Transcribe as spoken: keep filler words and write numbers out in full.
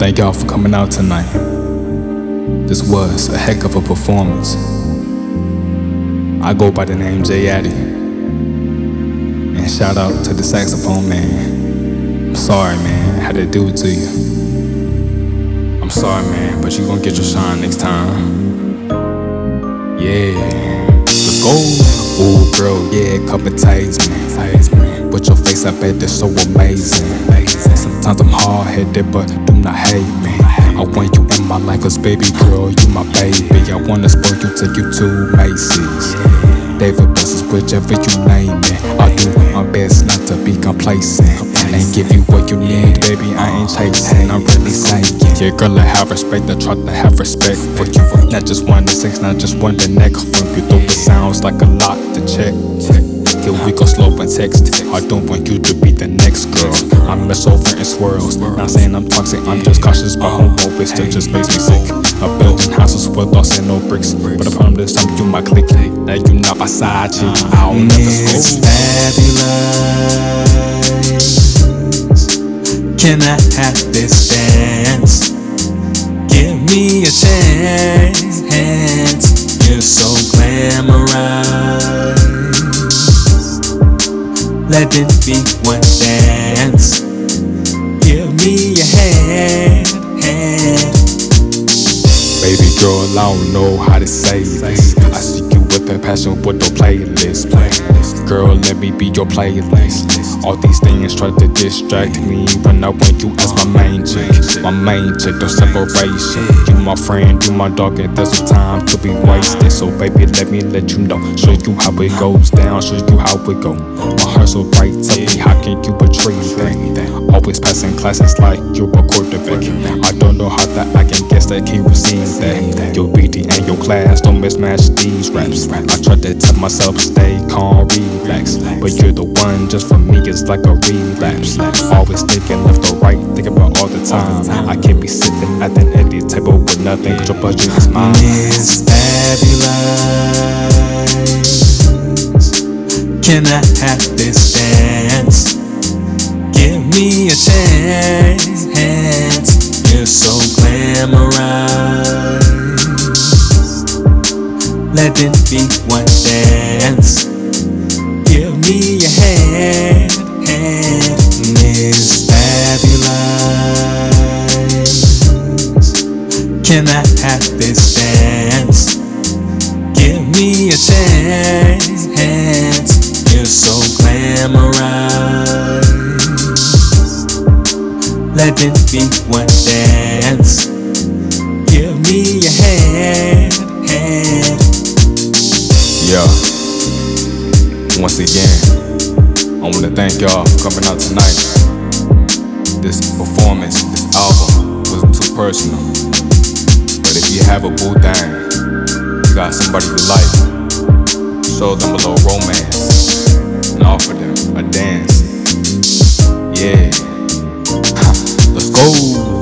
thank y'all for coming out tonight. This was a heck of a performance. I go by the name Jay Addy. And shout out to the saxophone man. I'm sorry, man, I had to do it to you. I'm sorry, man, but you gon' get your shine next time. Yeah, let's go. Ooh, girl, yeah, cup of taste, man. But your face, I bet that's so amazing. Sometimes I'm hard-headed, but do not hate me. I want you in my life, cause baby girl, you my baby. I wanna spoil you, take you to Macy's, David Buster's, whichever you name it. I'll do my best not to be complacent and give you what you need, baby. I ain't chasing, I'm really saying. Yeah, girl, I have respect, I try to have respect for you. Not just one to six, not just one to neck from you. Though it sounds like a lot to check. Here we go slow and text. I don't want you to be the next girl. I mess over and swirls. Not saying I'm toxic, I'm just cautious about homo, it still just makes me sick. I'm building houses with lost and no bricks, but I promise this time you my clique. Now you not my side chick, I'll never slow. It's fabulous. Can I have this dance? Give me a chance. You're so glamorous. Let it be one dance. Give me your hand, hand. Baby girl, I don't know how to say this. I see you with that passion with no playlist. Girl, let me be your playlist. All these things try to distract me when I want you as my main chick. My main chick, no separation. You my friend, you my dog, and there's no time to be wasted. So baby, let me let you know. Show you how it goes down, show you how it go. My heart so bright, tell me how can you betray that? Always passing classes like you're a quarterback. I don't know how that I can guess that can't receive that. Your B D and your class don't mismatch these raps. I try to tell myself stay calm, relax, but you're the one just for me. It's like a relapse. Always thinking left or right, thinking about all the time. I can't be sitting at the empty table with nothing, but your budget is mine. It's fabulous. Can I have this dance? Give me a chance. You're so glamorous. Let it be one dance. Give me your hand, hand. It's fabulous. Can I have this dance? Give me a chance. You're so glamorous. Let it be one dance. Give me your hand, hand. Yeah. Once again, I want to thank y'all for coming out tonight. This performance, this album wasn't too personal. But if you have a boo thing, you got somebody you like, show them a little romance and offer them a dance. Yeah. Let's go.